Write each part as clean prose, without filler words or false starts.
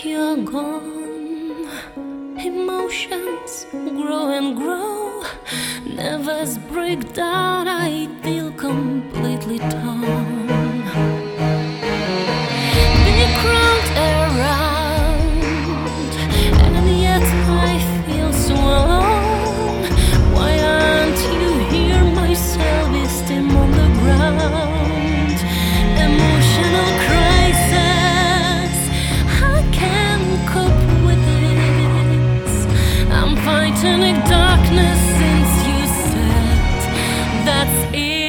you're gone, emotions grow and grow. Nervous breakdown, I feel completely torn. Big crowd around, and yet I feel so alone. Why aren't you here? My self-esteem on the ground. Emotional crisis, I can't cope with this. I'm fighting a darkness since you said that's it.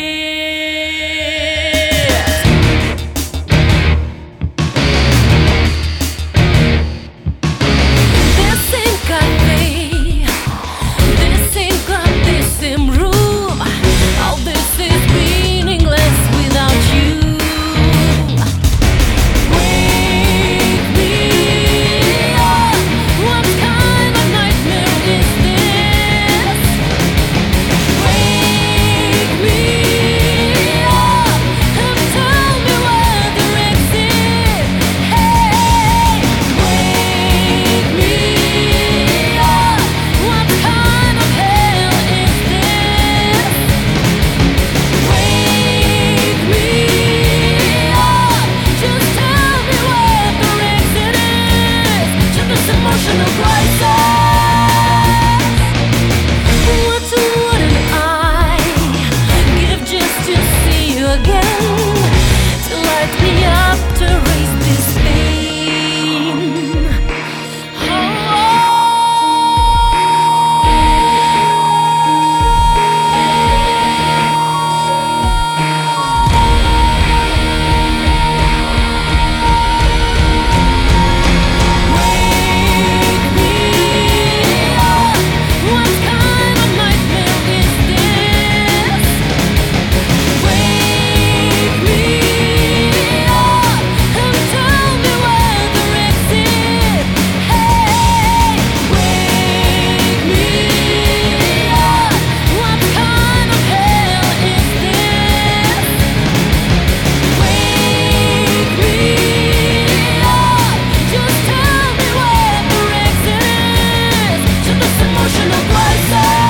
This ain't got me, this ain't got this same room. All this is meaningless without you. Wake me up, what kind of nightmare is this? Wake me up and tell me where the exit. Hey, wake me up, what kind of hell is this? Wake me up, just tell me where the exit is to this emotional crisis. What wouldn't I give just to see you again, to light me up, to raise this pain? Wake me up, what kind of nightmare is this? Wake me up and tell me where the exit. Hey, wake me up, what kind of hell is this? Wake me up, just tell me where the exit is to this emotional crisis.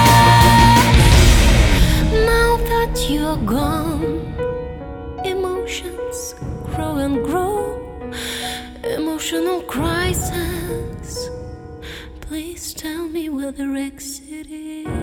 Now that you're gone, emotions grow and grow. Emotional crisis. Please tell me where the exit is.